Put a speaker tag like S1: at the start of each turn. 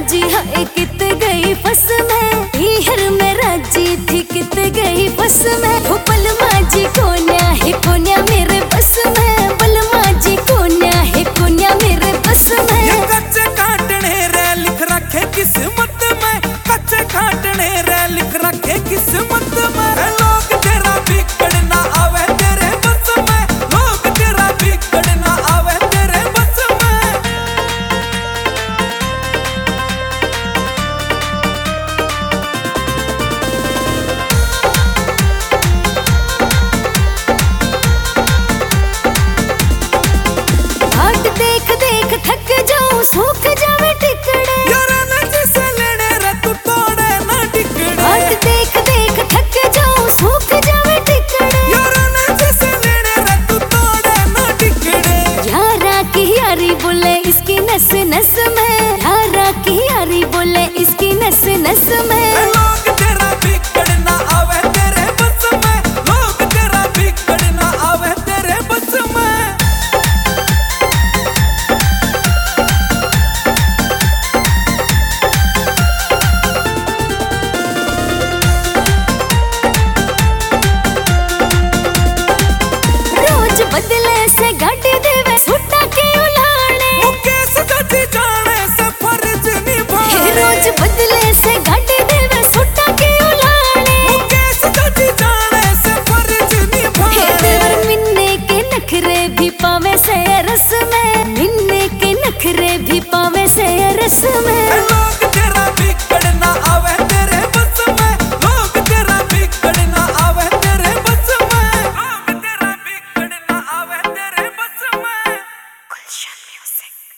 S1: जी हाय कित गई फस में, हर में राजी थी कित गई फस में। हो बलमा जी कोन्या है कोन्या मेरे बस में, बलमा जी कोन्या है कोन्या मेरे बस में।
S2: ये कच्चे काटने रे लिख रखे किस्मत में, कच्चे काटने रे लिख रखे किस्मत में। लोग तेरा बिगड़ना आवे तेरे बस में, लोग तेरा बिगड़ना आवे तेरे बस में।
S1: हाट देख देख थक जाऊं सूख जावे टिकड़े,
S2: यार न जिसे लेने रे तू तोड़े ना टिकड़े।
S1: हाट देख देख थक जाऊं सूख जावे टिकड़े,
S2: यार न जिसे लेने रे तू तोड़े ना टिकड़े।
S1: यारा की यारी बोले इसकी नस नस में, यारा की यारी बोले इसकी नस नस में।
S2: लोग तेरा बिगड़ना आवे तेरे बस में, लोग तेरा बिगड़ना आवे तेरे बस में।
S1: रोज बदले से गाड़ी देवे सुट्टा के उलाने,
S2: मुकेश जजी जाने से फर्ज निभाए।
S1: रोज बदले से गाड़ी देवे सुट्टा के उलाने।
S2: मुकेश जजी जाने से फर्ज निभाए।
S1: देवर मिन्ने के नखरे भी पावे से रस में, मिन्ने के नखरे भी पावे से रस में।
S2: लोग तेरा बिगड़ना आवे